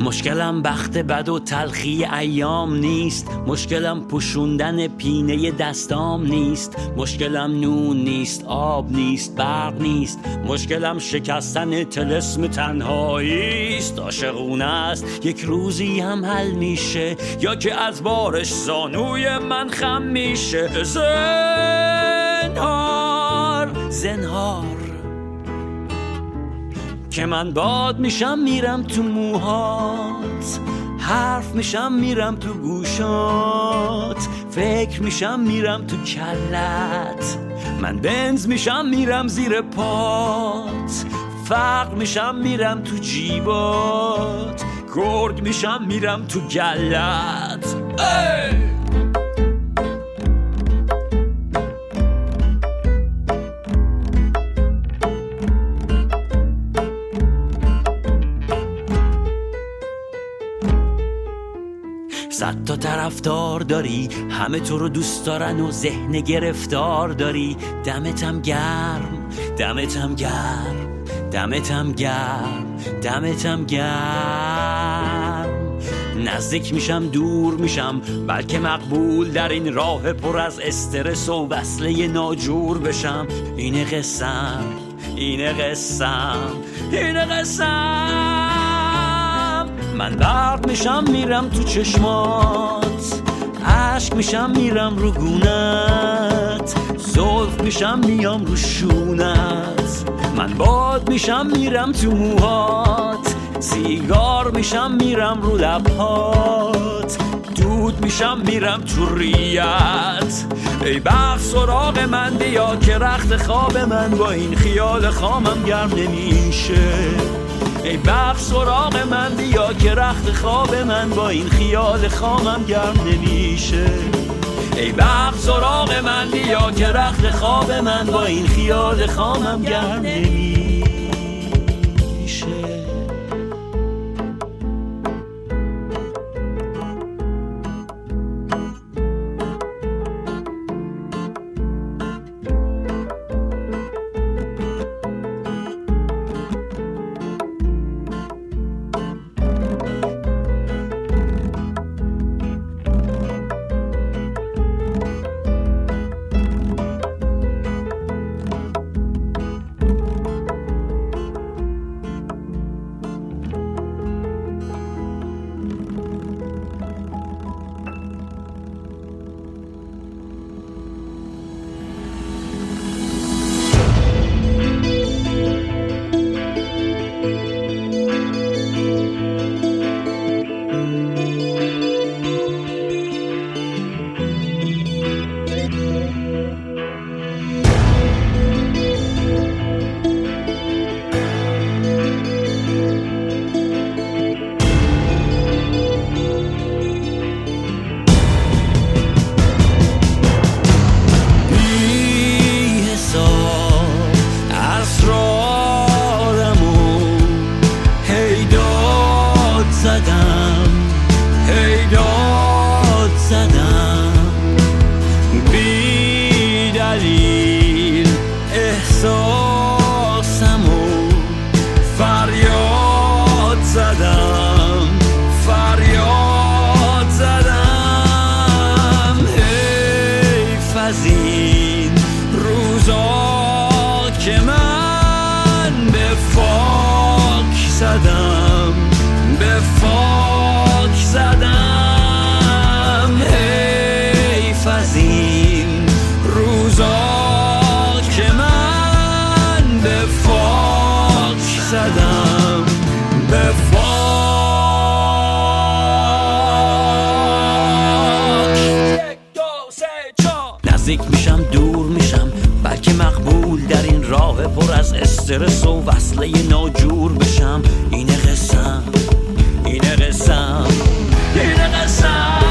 مشکلم بخت بد و تلخی ایام نیست، مشکلم پوشوندن پینه دستام نیست، مشکلم نون نیست، آب نیست، برق نیست، مشکلم شکستن طلسم تنهاییست. عاشقونه است یک روزی هم حل میشه، یا که از بارش زانوی من خم میشه. زنهار که من باد میشم میرم تو موهات، حرف میشم میرم تو گوشات، فکر میشم میرم تو کلت، من بنز میشم میرم زیر پات، فقر میشم میرم تو جیبات، گرگ میشم میرم تو گلت. صد تا طرفدار داری، همه تو رو دوست دارن و ذهن گرفتار داری. دمتم گرم، دمتم گرم، دمتم گرم، دمتم گرم. نزدیک میشم دور میشم، بلکه مقبول در این راه پر از استرس و وصله ناجور بشم. اینه قسم، اینه قسم، اینه قسم. من برق میشم میرم تو چشمات، عشق میشم میرم رو گونت، زلف میشم میام رو شونت، من باد میشم میرم تو موهات، سیگار میشم میرم رو لبهات، دود میشم میرم تو ریت. ای بخت سراغ من بیا که رخت خواب من با این خیال خامم گرم نمیشه. ای بخت سراغ من بیا که رخت خواب من با این خیال خامم گرم نمیشه. ای بخت سراغ من بیا که رخت خواب من با این خیال خامم گرم نمیشه. نزدیک میشم دور میشم، بلکه مقبول در این راه پر از استرس و وصله ناجور بشم. اینه قسم، اینه قسم، اینه قسم.